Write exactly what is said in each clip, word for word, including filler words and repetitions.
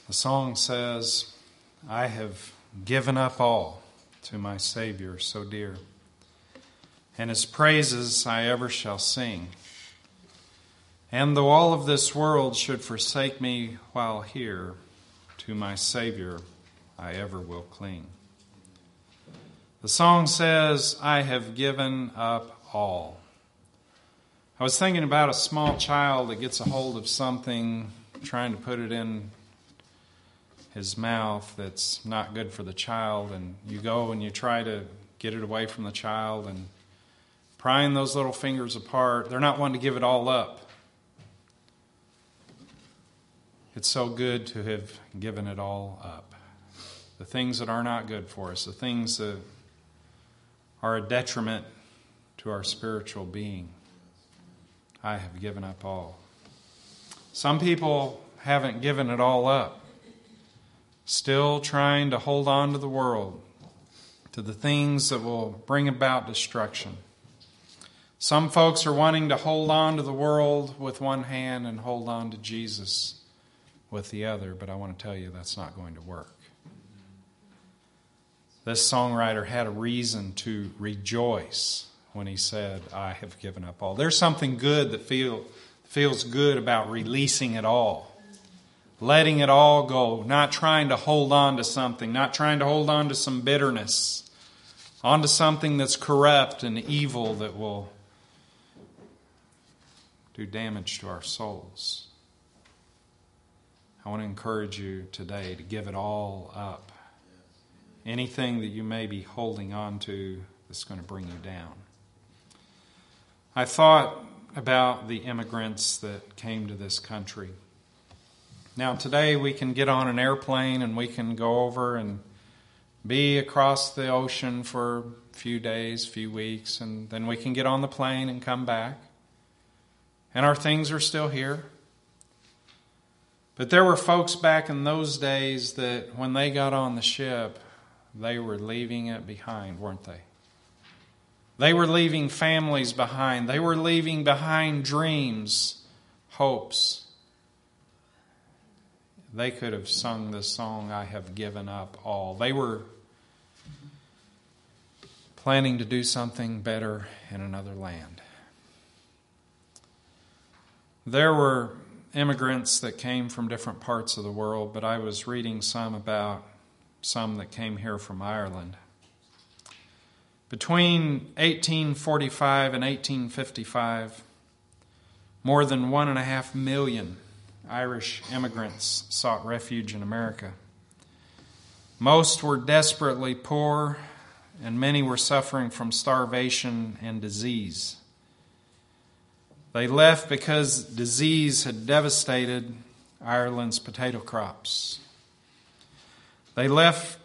The song says, I have given up all to my Savior so dear, and His praises I ever shall sing. And though all of this world should forsake me while here, to my Savior I ever will cling. The song says, I have given up all. I was thinking about a small child that gets a hold of something, trying to put it in his mouth that's not good for the child, and you go and you try to get it away from the child and prying those little fingers apart. They're not wanting to give it all up. It's so good to have given it all up. The things that are not good for us, the things that are a detriment to our spiritual being. I have given up all. Some people haven't given it all up. Still trying to hold on to the world, to the things that will bring about destruction. Some folks are wanting to hold on to the world with one hand and hold on to Jesus with the other, but I want to tell you that's not going to work. This songwriter had a reason to rejoice when he said, I have given up all. There's something good that feel, feels good about releasing it all. Letting it all go, not trying to hold on to something, not trying to hold on to some bitterness, onto something that's corrupt and evil that will do damage to our souls. I want to encourage you today to give it all up. Anything that you may be holding on to that's going to bring you down. I thought about the immigrants that came to this country. Now today we can get on an airplane and we can go over and be across the ocean for a few days, few weeks, and then we can get on the plane and come back. And our things are still here. But there were folks back in those days that when they got on the ship, they were leaving it behind, weren't they? They were leaving families behind. They were leaving behind dreams, hopes. They could have sung this song, I have given up all. They were planning to do something better in another land. There were immigrants that came from different parts of the world, but I was reading some about some that came here from Ireland. Between eighteen forty-five and eighteen fifty-five, more than one and a half million Irish immigrants sought refuge in America. Most were desperately poor, and many were suffering from starvation and disease. They left because disease had devastated Ireland's potato crops. They left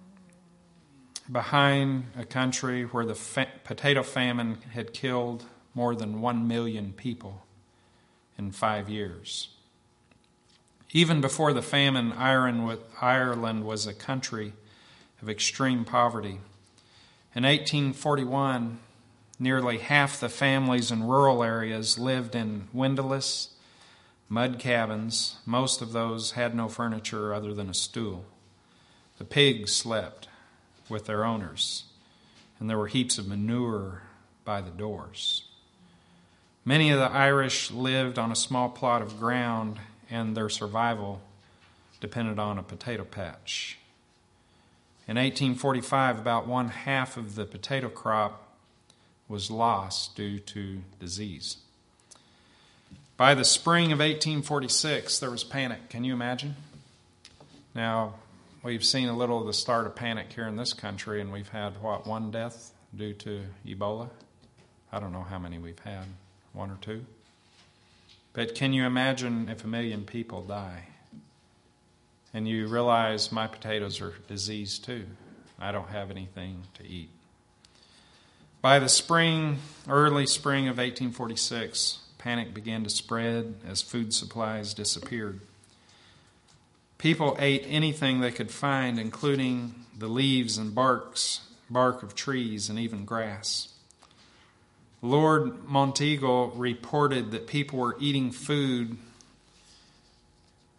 behind a country where the fa- potato famine had killed more than one million people in five years. Even before the famine, Ireland was a country of extreme poverty. In eighteen forty-one, nearly half the families in rural areas lived in windowless, mud cabins. Most of those had no furniture other than a stool. The pigs slept with their owners, and there were heaps of manure by the doors. Many of the Irish lived on a small plot of ground, and their survival depended on a potato patch. In eighteen forty-five, about one half of the potato crop was lost due to disease. By the spring of eighteen forty-six, there was panic. Can you imagine? Now, we've seen a little of the start of panic here in this country, and we've had, what, one death due to Ebola? I don't know how many we've had, one or two? But can you imagine if a million people die? And you realize my potatoes are diseased too. I don't have anything to eat. By the spring, early spring of eighteen forty-six, panic began to spread as food supplies disappeared. People ate anything they could find, including the leaves and barks, bark of trees and even grass. Lord Monteagle reported that people were eating food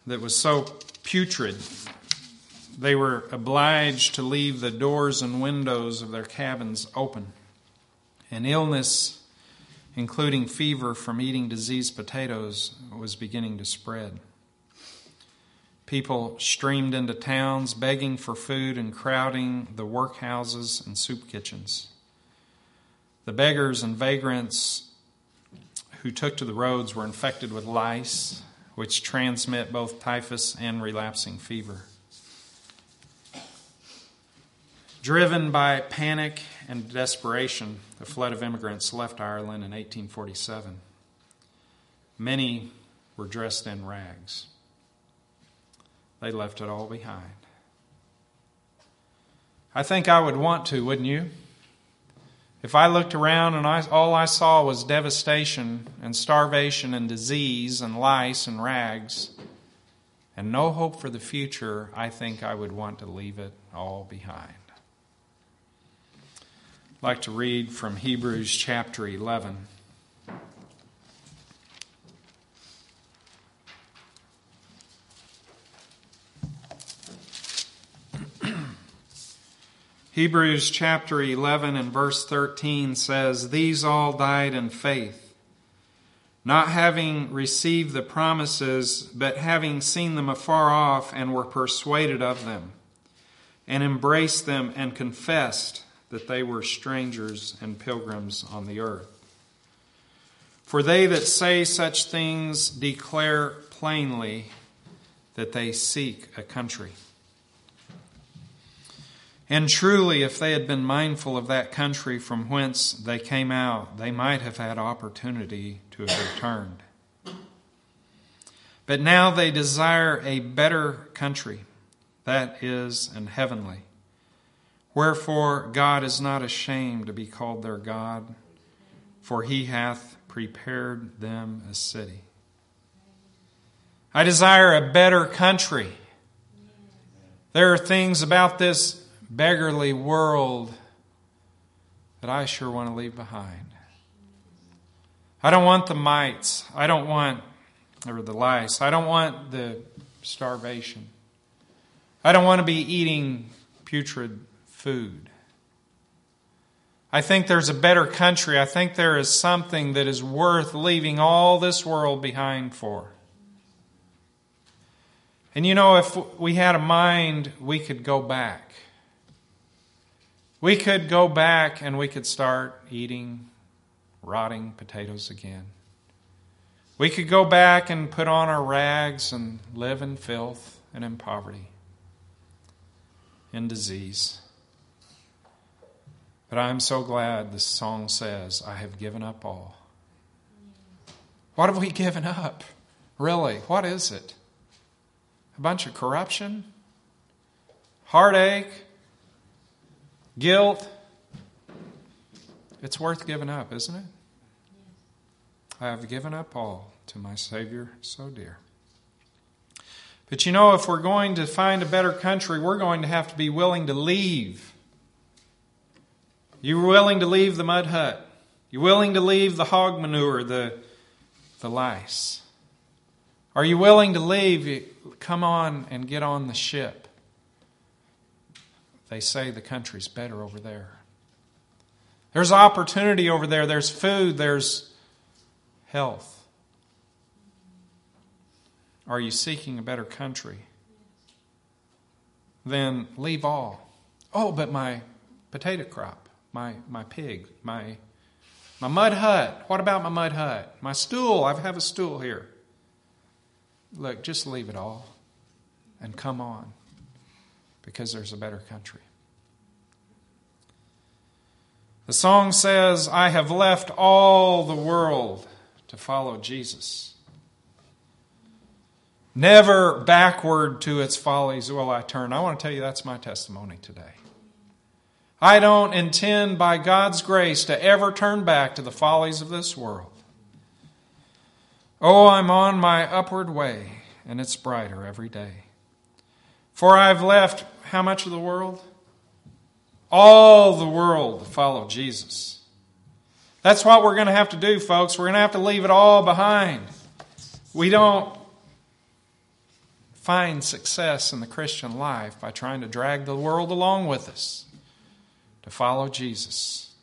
that was so putrid, they were obliged to leave the doors and windows of their cabins open. And illness, including fever from eating diseased potatoes, was beginning to spread. People streamed into towns begging for food and crowding the workhouses and soup kitchens. The beggars and vagrants who took to the roads were infected with lice, which transmit both typhus and relapsing fever. Driven by panic and desperation, the flood of immigrants left Ireland in eighteen forty-seven. Many were dressed in rags. They left it all behind. I think I would want to, wouldn't you? If I looked around and I, all I saw was devastation and starvation and disease and lice and rags and no hope for the future, I think I would want to leave it all behind. I'd like to read from Hebrews chapter eleven. Hebrews chapter eleven and verse thirteen says, "These all died in faith, not having received the promises, but having seen them afar off, and were persuaded of them, and embraced them, and confessed that they were strangers and pilgrims on the earth. For they that say such things declare plainly that they seek a country. And truly, if they had been mindful of that country from whence they came out, they might have had opportunity to have returned. But now they desire a better country, that is, an heavenly. Wherefore God is not ashamed to be called their God, for he hath prepared them a city." I desire a better country. There are things about this beggarly world that I sure want to leave behind. I don't want the mites. I don't want, or the lice. I don't want the starvation. I don't want to be eating putrid food. I think there's a better country. I think there is something that is worth leaving all this world behind for. And you know, if we had a mind, we could go back. We could go back and we could start eating rotting potatoes again. We could go back and put on our rags and live in filth and in poverty, in disease. But I'm so glad this song says, "I have given up all." What have we given up? Really, what is it? A bunch of corruption? Heartache? Guilt? It's worth giving up, isn't it? I have given up all to my Savior so dear. But you know, if we're going to find a better country, we're going to have to be willing to leave. You're willing to leave the mud hut. You're willing to leave the hog manure, the, the lice. Are you willing to leave? Come on and get on the ship. They say the country's better over there. There's opportunity over there. There's food. There's health. Are you seeking a better country? Then leave all. Oh, but my potato crop. My my pig, my my mud hut. What about my mud hut? My stool. I have a stool here. Look, just leave it all and come on, because there's a better country. The song says, "I have left all the world to follow Jesus. Never backward to its follies will I turn." I want to tell you that's my testimony today. I don't intend, by God's grace, to ever turn back to the follies of this world. Oh, I'm on my upward way, and it's brighter every day. For I've left how much of the world? All the world to follow Jesus. That's what we're going to have to do, folks. We're going to have to leave it all behind. We don't find success in the Christian life by trying to drag the world along with us to follow Jesus.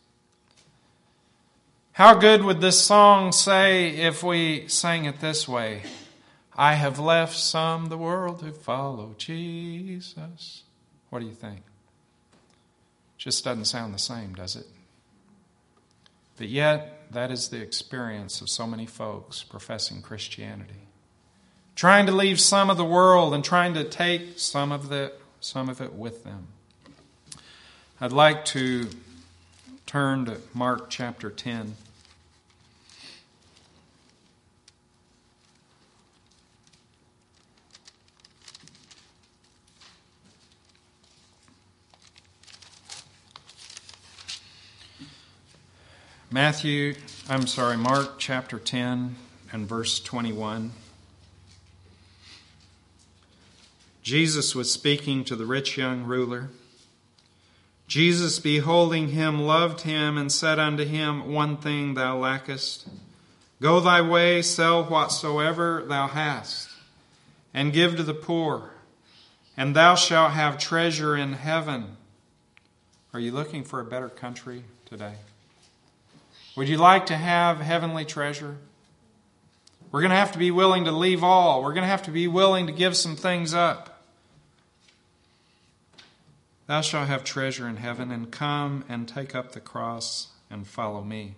How good would this song say if we sang it this way? I have left some the world to follow Jesus. What do you think? Just doesn't sound the same, does it? But yet, that is the experience of so many folks professing Christianity. Trying to leave some of the world and trying to take some of the some of it with them. I'd like to turn to Mark chapter ten. Matthew, I'm sorry, Mark chapter ten and verse twenty-one. Jesus was speaking to the rich young ruler. Jesus, beholding him, loved him and said unto him, One thing thou lackest. Go thy way, sell whatsoever thou hast, and give to the poor, and thou shalt have treasure in heaven. Are you looking for a better country today? Would you like to have heavenly treasure? We're going to have to be willing to leave all. We're going to have to be willing to give some things up. Thou shalt have treasure in heaven, and come and take up the cross and follow me.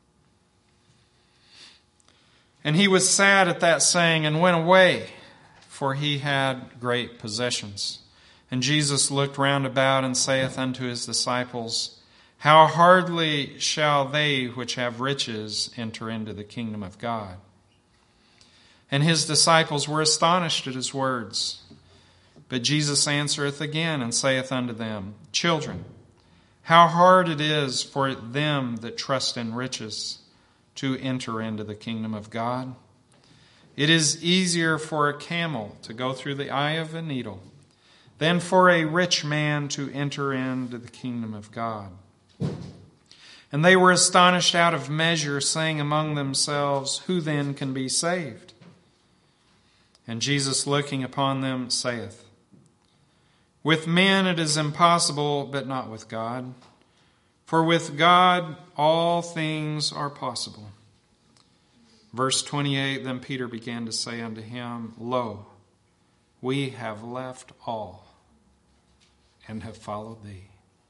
And he was sad at that saying and went away, for he had great possessions. And Jesus looked round about and saith unto his disciples, How hardly shall they which have riches enter into the kingdom of God? And his disciples were astonished at his words. But Jesus answereth again and saith unto them, Children, how hard it is for them that trust in riches to enter into the kingdom of God. It is easier for a camel to go through the eye of a needle than for a rich man to enter into the kingdom of God. And they were astonished out of measure, saying among themselves, Who then can be saved? And Jesus, looking upon them, saith, With men it is impossible, but not with God. For with God all things are possible. Verse twenty-eight, Then Peter began to say unto him, Lo, we have left all and have followed thee.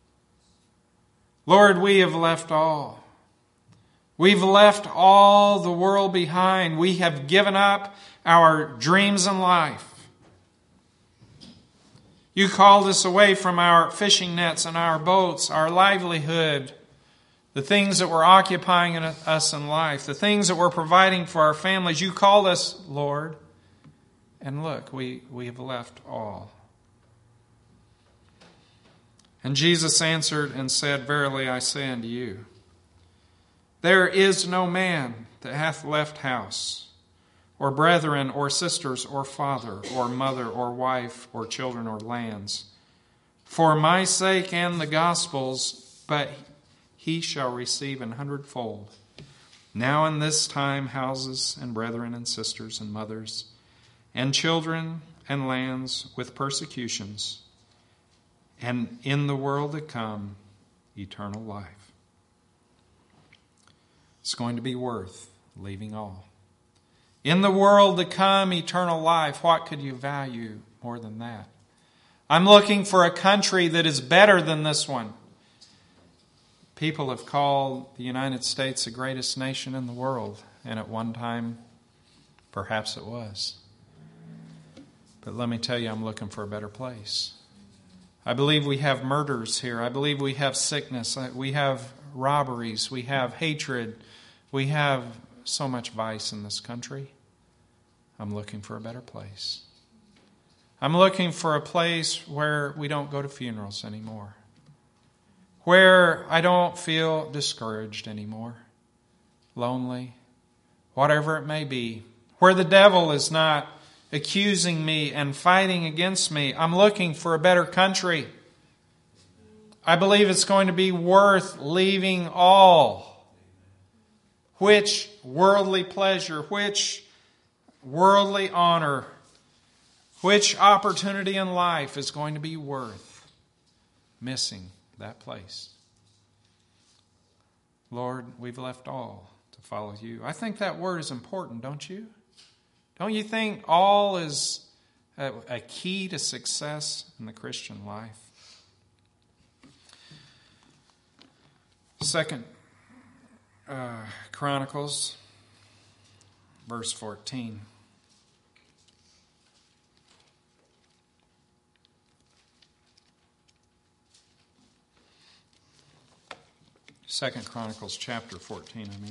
Lord, we have left all. We've left all the world behind. We have given up our dreams in life. You called us away from our fishing nets and our boats, our livelihood, the things that were occupying us in life, the things that we're providing for our families. You called us, Lord, and look, we, we have left all. And Jesus answered and said, Verily I say unto you, there is no man that hath left house, or brethren, or sisters, or father, or mother, or wife, or children, or lands, for my sake and the gospel's, but he shall receive an hundredfold. Now in this time houses, and brethren, and sisters, and mothers, and children, and lands, with persecutions, and in the world to come, eternal life. It's going to be worth leaving all. In the world to come, eternal life. What could you value more than that? I'm looking for a country that is better than this one. People have called the United States the greatest nation in the world, and at one time, perhaps it was. But let me tell you, I'm looking for a better place. I believe we have murders here. I believe we have sickness. We have robberies. We have hatred. We have so much vice in this country. I'm looking for a better place. I'm looking for a place where we don't go to funerals anymore. Where I don't feel discouraged anymore. Lonely. Whatever it may be. Where the devil is not accusing me and fighting against me. I'm looking for a better country. I believe it's going to be worth leaving all. Which worldly pleasure, which worldly honor, Which opportunity in life is going to be worth missing that place? Lord, we've left all to follow you. I think that word is important, don't you? Don't you think all is a, a key to success in the Christian life? Second uh, Chronicles, verse fourteen. Second Chronicles chapter fourteen, I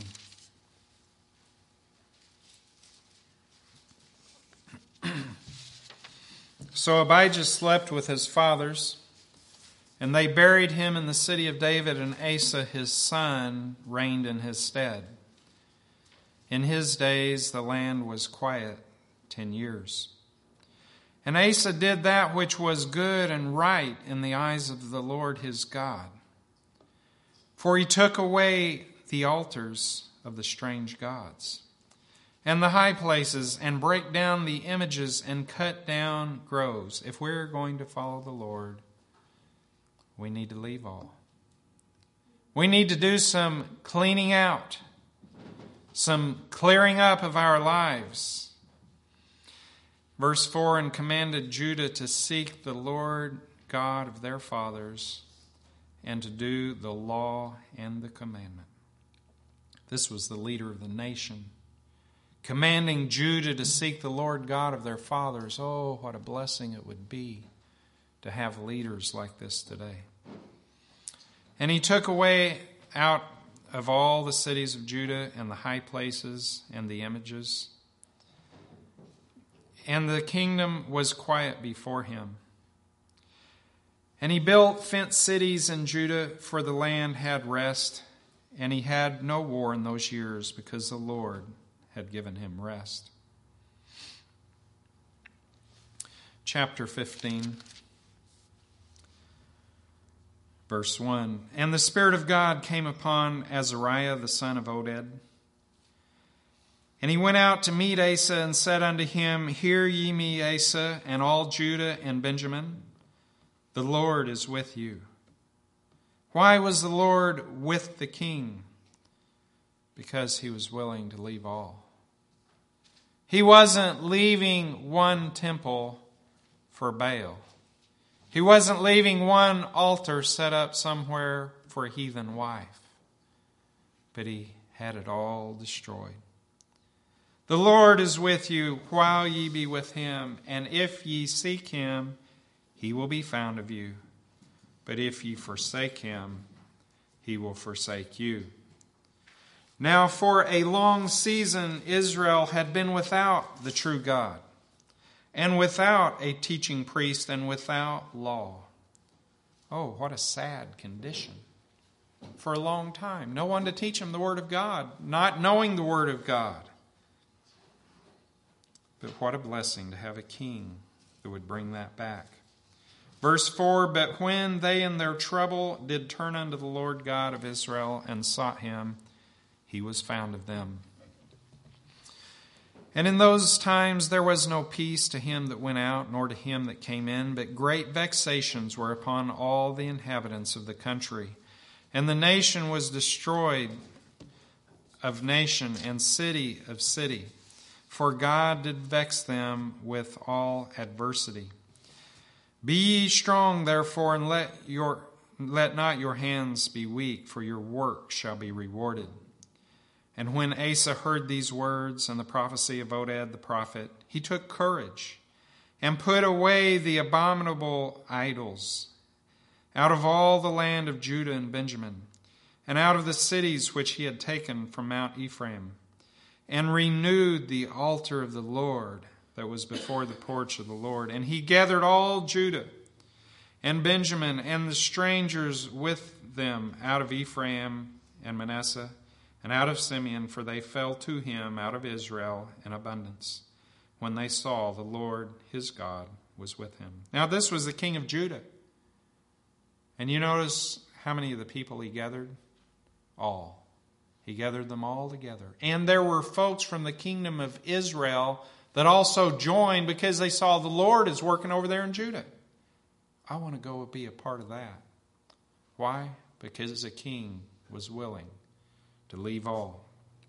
mean. So Abijah slept with his fathers, and they buried him in the city of David, and Asa his son reigned in his stead. In his days the land was quiet ten years. And Asa did that which was good and right in the eyes of the Lord his God. For he took away the altars of the strange gods, and the high places, and brake down the images, and cut down groves. If we're going to follow the Lord, we need to leave all. We need to do some cleaning out, some clearing up of our lives. Verse four, and commanded Judah to seek the Lord God of their fathers, and to do the law and the commandment. This was the leader of the nation, commanding Judah to seek the Lord God of their fathers. Oh, what a blessing it would be to have leaders like this today. And he took away out of all the cities of Judah and the high places and the images. And the kingdom was quiet before him. And he built fenced cities in Judah, for the land had rest, and he had no war in those years, because the Lord had given him rest. Chapter fifteen, verse one. And the Spirit of God came upon Azariah the son of Oded. And he went out to meet Asa, and said unto him, Hear ye me, Asa, and all Judah and Benjamin. The Lord is with you. Why was the Lord with the king? Because he was willing to leave all. He wasn't leaving one temple for Baal. He wasn't leaving one altar set up somewhere for a heathen wife. But he had it all destroyed. The Lord is with you while ye be with him, and if ye seek him, he will be found of you. But if ye forsake him, he will forsake you. Now for a long season Israel had been without the true God, and without a teaching priest, and without law. Oh, what a sad condition. For a long time, no one to teach them the Word of God, not knowing the Word of God. But what a blessing to have a king that would bring that back. Verse four, But when they in their trouble did turn unto the Lord God of Israel, and sought him, he was found of them. And in those times there was no peace to him that went out, nor to him that came in, but great vexations were upon all the inhabitants of the country. And the nation was destroyed of nation, and city of city. For God did vex them with all adversity. Be ye strong, therefore, and let your let not your hands be weak, for your work shall be rewarded. And when Asa heard these words and the prophecy of Oded the prophet, he took courage and put away the abominable idols out of all the land of Judah and Benjamin, and out of the cities which he had taken from Mount Ephraim, and renewed the altar of the Lord that was before the porch of the Lord. And he gathered all Judah and Benjamin and the strangers with them out of Ephraim and Manasseh and out of Simeon, for they fell to him out of Israel in abundance, when they saw the Lord his God was with him. Now this was the king of Judah. And you notice how many of the people he gathered? All. He gathered them all together. And there were folks from the kingdom of Israel that also joined because they saw the Lord is working over there in Judah. I want to go be a part of that. Why? Because the king was willing to leave all.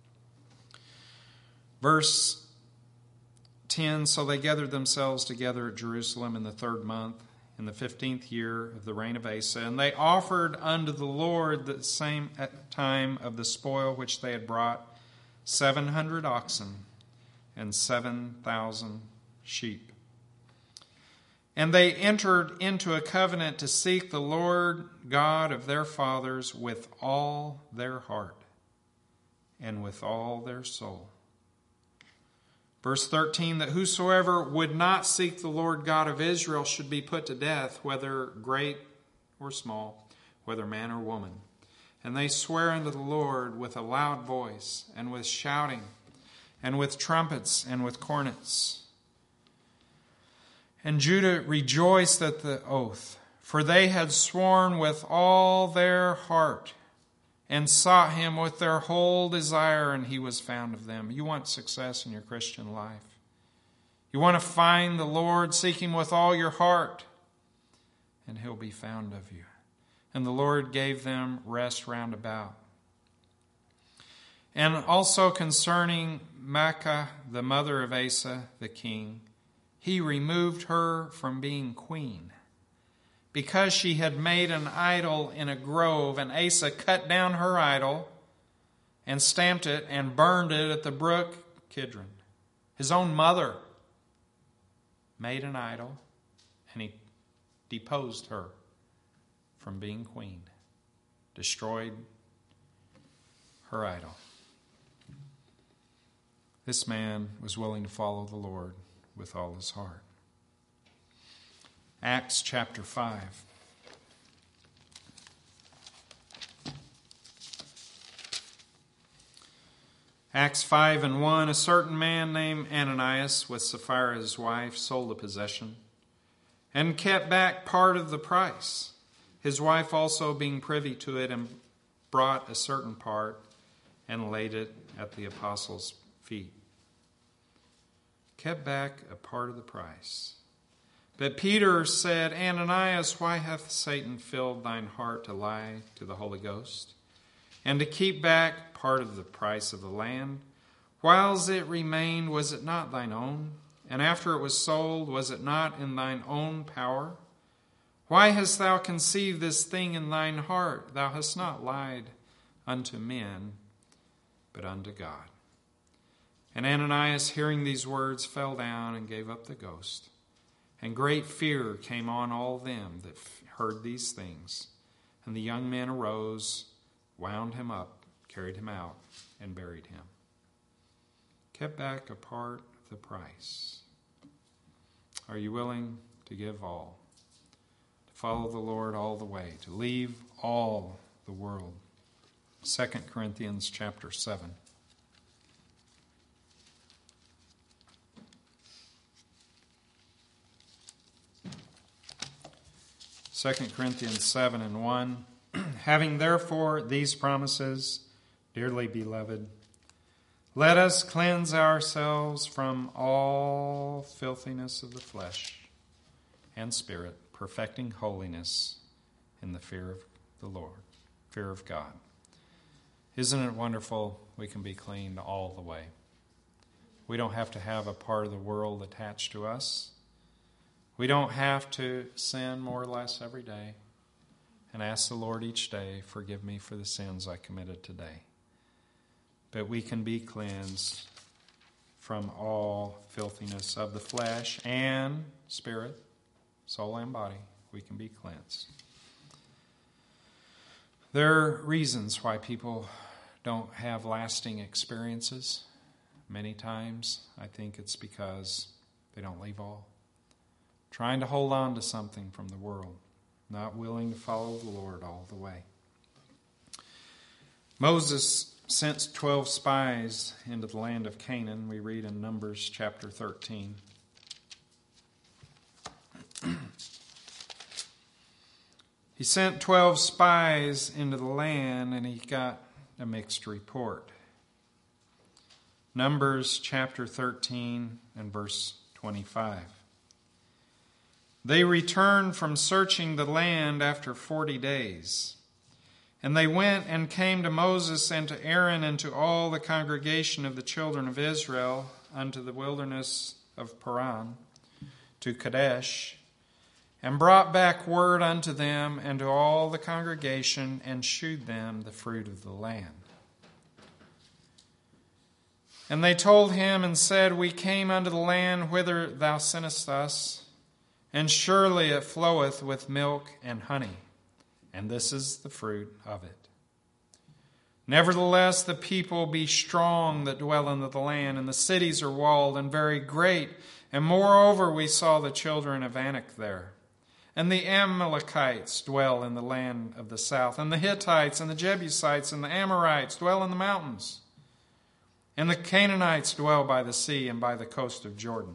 Verse ten, so they gathered themselves together at Jerusalem in the third month, in the fifteenth year of the reign of Asa, and they offered unto the Lord the same time of the spoil which they had brought, seven hundred oxen and seven thousand sheep. And they entered into a covenant to seek the Lord God of their fathers with all their heart and with all their soul. Verse thirteen, that whosoever would not seek the Lord God of Israel should be put to death, whether great or small, whether man or woman. And they swear unto the Lord with a loud voice, and with shouting, and with trumpets, and with cornets. And Judah rejoiced at the oath, for they had sworn with all their heart, and sought him with their whole desire, and he was found of them. You want success in your Christian life. You want to find the Lord, seek him with all your heart, and he'll be found of you. And the Lord gave them rest round about. And also concerning Maacah, the mother of Asa, the king, he removed her from being queen, because she had made an idol in a grove, and Asa cut down her idol and stamped it and burned it at the brook Kidron. His own mother made an idol, and he deposed her from being queen, destroyed her idol. This man was willing to follow the Lord with all his heart. Acts chapter five. Acts five and one, a certain man named Ananias with Sapphira his wife sold a possession and kept back part of the price. His wife also being privy to it, and brought a certain part and laid it at the apostles' feet. Kept back a part of the price. But Peter said, Ananias, why hath Satan filled thine heart to lie to the Holy Ghost, and to keep back part of the price of the land? Whiles it remained, was it not thine own? And after it was sold, was it not in thine own power? Why hast thou conceived this thing in thine heart? Thou hast not lied unto men, but unto God. And Ananias, hearing these words, fell down and gave up the ghost. And great fear came on all them that heard these things. And the young men arose, wound him up, carried him out, and buried him. Kept back a part of the price. Are you willing to give all? To follow the Lord all the way, to leave all the world? Second Corinthians chapter seven. Second Corinthians seven and one. Having therefore these promises, dearly beloved, let us cleanse ourselves from all filthiness of the flesh and spirit, perfecting holiness in the fear of the Lord, fear of God. Isn't it wonderful we can be cleaned all the way? We don't have to have a part of the world attached to us. We don't have to sin more or less every day and ask the Lord each day, forgive me for the sins I committed today. But we can be cleansed from all filthiness of the flesh and spirit, soul and body. We can be cleansed. There are reasons why people don't have lasting experiences. Many times I think it's because they don't leave all. Trying to hold on to something from the world, not willing to follow the Lord all the way. Moses sent twelve spies into the land of Canaan. We read in Numbers chapter thirteen. He sent twelve spies into the land, and he got a mixed report. Numbers chapter thirteen and verse twenty-five. They returned from searching the land after forty days. And they went and came to Moses and to Aaron and to all the congregation of the children of Israel unto the wilderness of Paran, to Kadesh, and brought back word unto them and to all the congregation, and shewed them the fruit of the land. And they told him and said, We came unto the land whither thou sentest us, and surely it floweth with milk and honey, and this is the fruit of it. Nevertheless, the people be strong that dwell in the land, and the cities are walled and very great. And moreover, we saw the children of Anak there. And the Amalekites dwell in the land of the south, and the Hittites and the Jebusites and the Amorites dwell in the mountains. And the Canaanites dwell by the sea and by the coast of Jordan.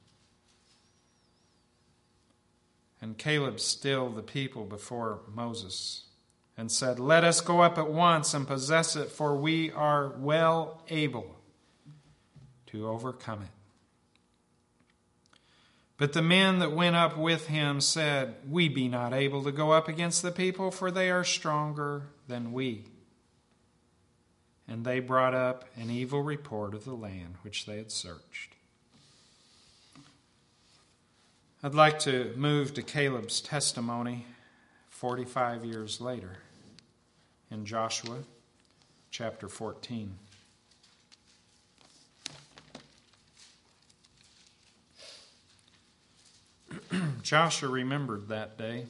And Caleb stilled the people before Moses and said, Let us go up at once and possess it, for we are well able to overcome it. But the men that went up with him said, We be not able to go up against the people, for they are stronger than we. And they brought up an evil report of the land which they had searched. I'd like to move to Caleb's testimony forty-five years later in Joshua chapter fourteen. Joshua remembered that day.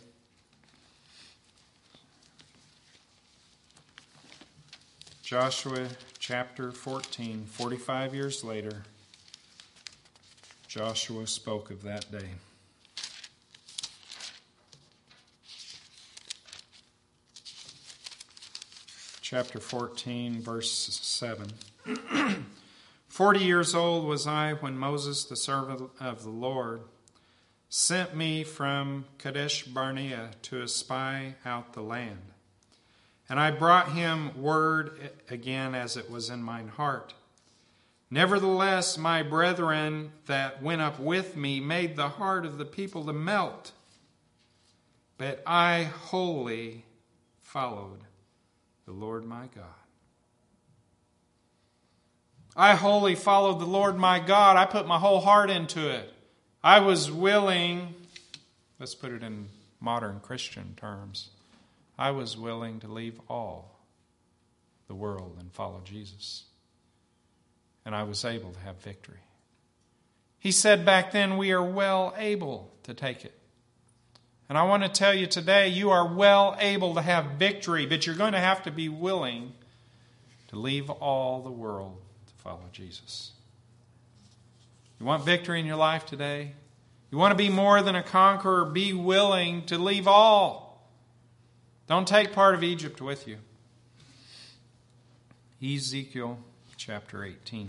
Joshua chapter fourteen, forty-five years later, Joshua spoke of that day. Chapter fourteen, verse seven. Forty years old was I when Moses, the servant of the Lord, sent me from Kadesh Barnea to espy out the land. And I brought him word again as it was in mine heart. Nevertheless, my brethren that went up with me made the heart of the people to melt. But I wholly followed the Lord my God. I wholly followed the Lord my God. I put my whole heart into it. I was willing, let's put it in modern Christian terms, I was willing to leave all the world and follow Jesus. And I was able to have victory. He said back then, we are well able to take it. And I want to tell you today, you are well able to have victory, but you're going to have to be willing to leave all the world to follow Jesus. You want victory in your life today? You want to be more than a conqueror? Be willing to leave all. Don't take part of Egypt with you. Ezekiel chapter eighteen.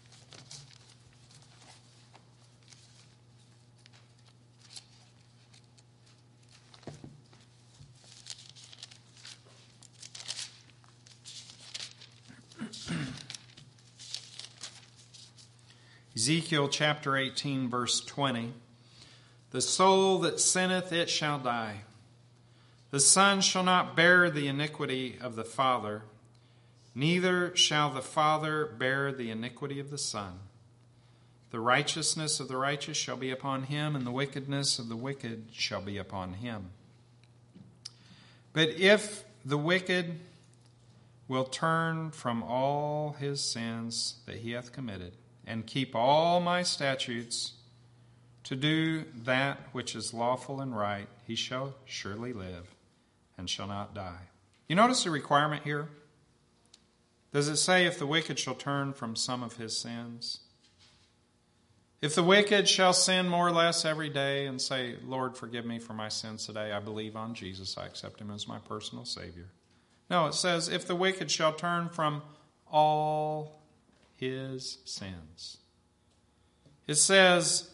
Ezekiel chapter eighteen, verse twenty. The soul that sinneth, it shall die. The son shall not bear the iniquity of the father, neither shall the father bear the iniquity of the son. The righteousness of the righteous shall be upon him, and the wickedness of the wicked shall be upon him. But if the wicked will turn from all his sins that he hath committed, and keep all my statutes, to do that which is lawful and right, he shall surely live, and shall not die. You notice the requirement here? Does it say if the wicked shall turn from some of his sins? If the wicked shall sin more or less every day and say, Lord, forgive me for my sins today. I believe on Jesus. I accept him as my personal Savior. No, it says, if the wicked shall turn from all his sins. It says,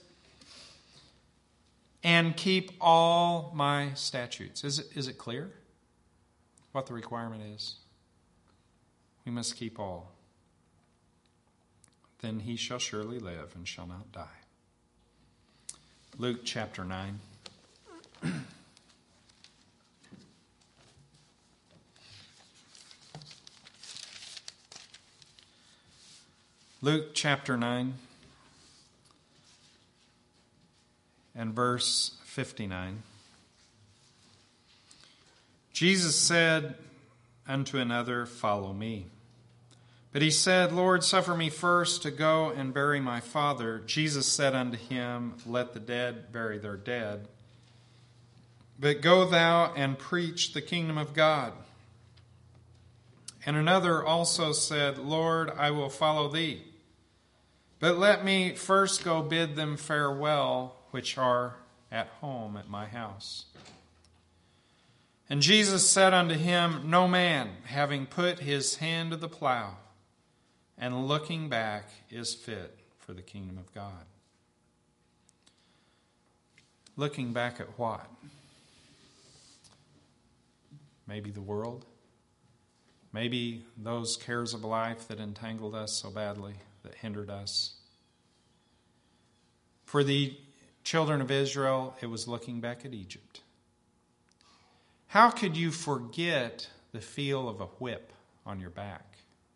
and keep all my statutes. Is it, is it clear what the requirement is? We must keep all. then he shall surely live and shall not die. Luke chapter nine. Luke chapter nine and verse fifty-nine. Jesus said unto another, Follow me. But he said, Lord, suffer me first to go and bury my father. Jesus said unto him, Let the dead bury their dead. But go thou and preach the kingdom of God. And another also said, Lord, I will follow thee. But let me first go bid them farewell, which are at home at my house. And Jesus said unto him, No man, having put his hand to the plow, and looking back, is fit for the kingdom of God. Looking back at what? Maybe the world? Maybe those cares of life that entangled us so badly, that hindered us. For the children of Israel, it was looking back at Egypt. How could you forget the feel of a whip on your back?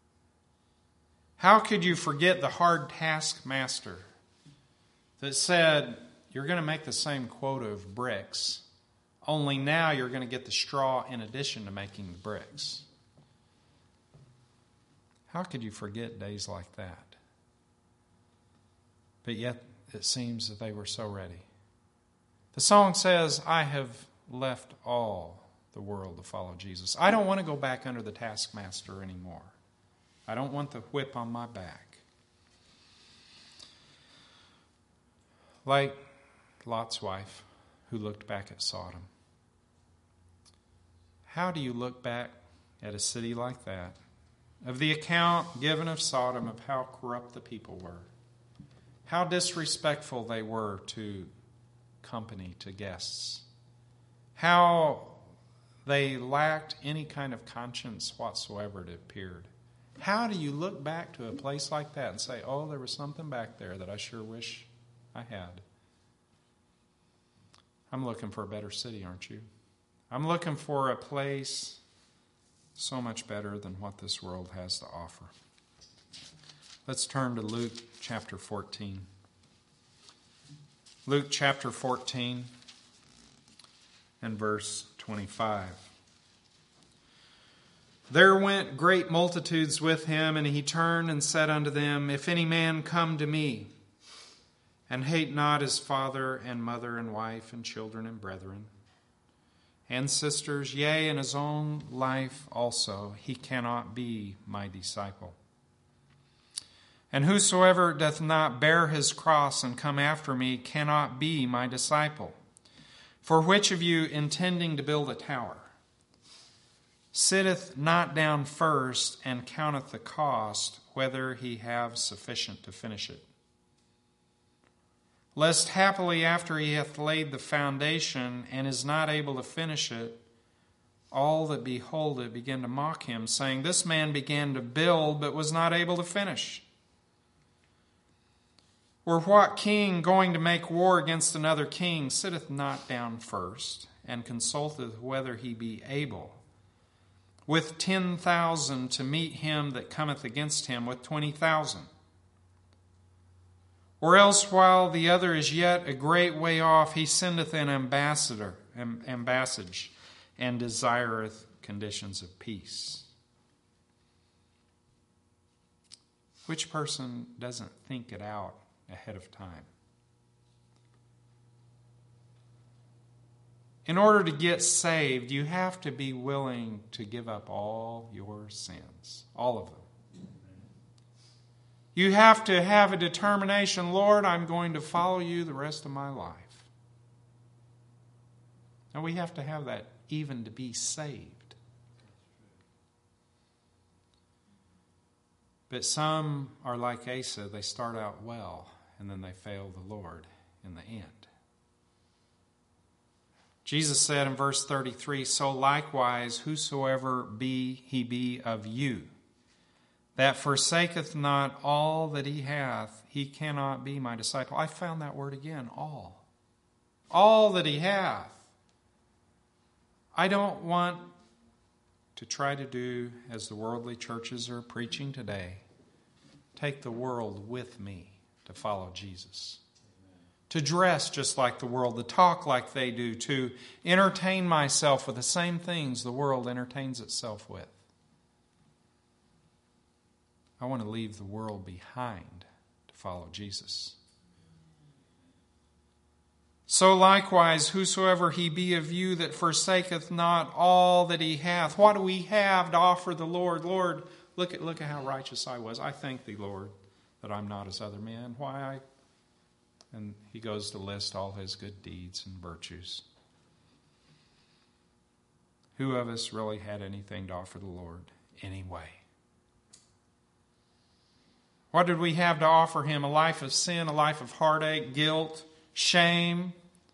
How could you forget the hard taskmaster that said, you're going to make the same quota of bricks, only now you're going to get the straw in addition to making the bricks? How could you forget days like that? But yet it seems that they were so ready. The song says, I have left all the world to follow Jesus. I don't want to go back under the taskmaster anymore. I don't want the whip on my back. Like Lot's wife who looked back at Sodom. How do you look back at a city like that? Of the account given of Sodom, of how corrupt the people were. How disrespectful they were to company, to guests. How they lacked any kind of conscience whatsoever, it appeared. How do you look back to a place like that and say, oh, there was something back there that I sure wish I had? I'm looking for a better city, aren't you? I'm looking for a place so much better than what this world has to offer. Let's turn to Luke chapter fourteen. Luke chapter fourteen and verse twenty-five. There went great multitudes with him, and he turned and said unto them, If any man come to me, and hate not his father and mother and wife and children and brethren, and sisters, yea, and his own life also, he cannot be my disciple. And whosoever doth not bear his cross and come after me cannot be my disciple. For which of you, intending to build a tower, sitteth not down first and counteth the cost, whether he have sufficient to finish it? Lest happily after he hath laid the foundation and is not able to finish it, all that behold it begin to mock him, saying, This man began to build, but was not able to finish. Or what king going to make war against another king sitteth not down first, and consulteth whether he be able with ten thousand to meet him that cometh against him with twenty thousand? Or else, while the other is yet a great way off, he sendeth an ambassador, am, ambassage, and desireth conditions of peace. Which person doesn't think it out ahead of time? In order to get saved, you have to be willing to give up all your sins, all of them. You have to have a determination, Lord, I'm going to follow you the rest of my life. And we have to have that even to be saved. But some are like Asa, they start out well, and then they fail the Lord in the end. Jesus said in verse thirty-three, So likewise, whosoever be he be of you, that forsaketh not all that he hath, he cannot be my disciple. I found that word again, all. All that he hath. I don't want to try to do as the worldly churches are preaching today. Take the world with me to follow Jesus. Amen. To dress just like the world, to talk like they do, to entertain myself with the same things the world entertains itself with. I want to leave the world behind to follow Jesus. So likewise, whosoever he be of you that forsaketh not all that he hath. What do we have to offer the Lord? Lord, look at look at how righteous I was. I thank thee, Lord, that I'm not as other men. Why I and he goes to list all his good deeds and virtues. Who of us really had anything to offer the Lord anyway? What did we have to offer him? A life of sin, a life of heartache, guilt, shame.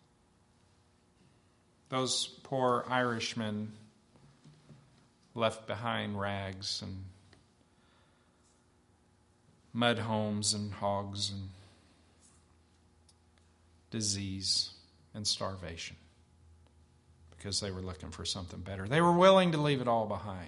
Those poor Irishmen left behind rags and mud homes and hogs and disease and starvation because they were looking for something better. They were willing to leave it all behind.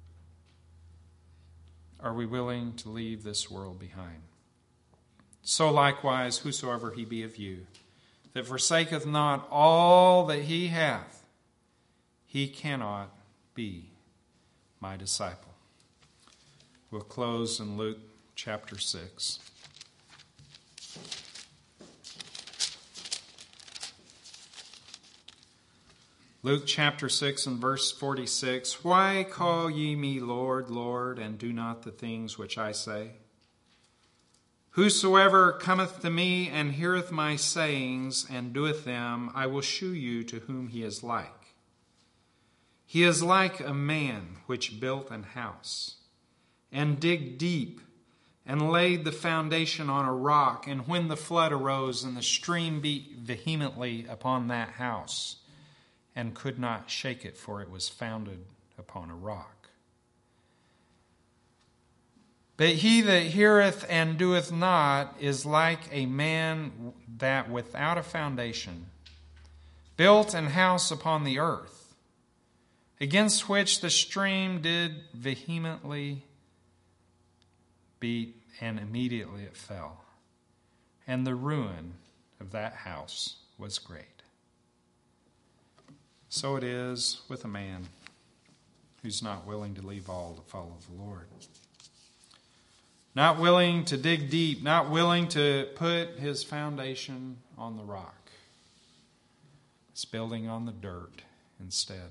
Are we willing to leave this world behind? So likewise, whosoever he be of you, that forsaketh not all that he hath, he cannot be my disciple. We'll close in Luke chapter six. Luke chapter six and verse forty-six. Why call ye me Lord, Lord, and do not the things which I say? Whosoever cometh to me and heareth my sayings and doeth them, I will shew you to whom he is like. He is like a man which built an house, and digged deep, and laid the foundation on a rock. And when the flood arose, and the stream beat vehemently upon that house, and could not shake it, for it was founded upon a rock. But he that heareth and doeth not is like a man that without a foundation built an house upon the earth, against which the stream did vehemently beat, and immediately it fell. And the ruin of that house was great. So it is with a man who's not willing to leave all to follow the Lord. Not willing to dig deep, not willing to put his foundation on the rock. It's building on the dirt instead.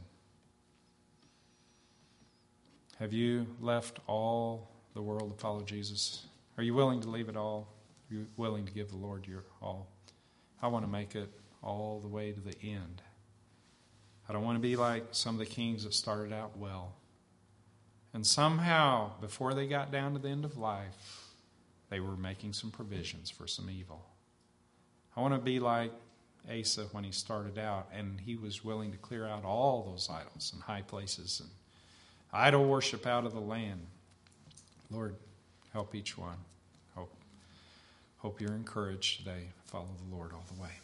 Have you left all the world to follow Jesus? Are you willing to leave it all? Are you willing to give the Lord your all? I want to make it all the way to the end. I don't want to be like some of the kings that started out well. And somehow, before they got down to the end of life, they were making some provisions for some evil. I want to be like Asa when he started out, and he was willing to clear out all those idols and high places and idol worship out of the land. Lord, help each one. Hope, hope you're encouraged today to follow the Lord all the way.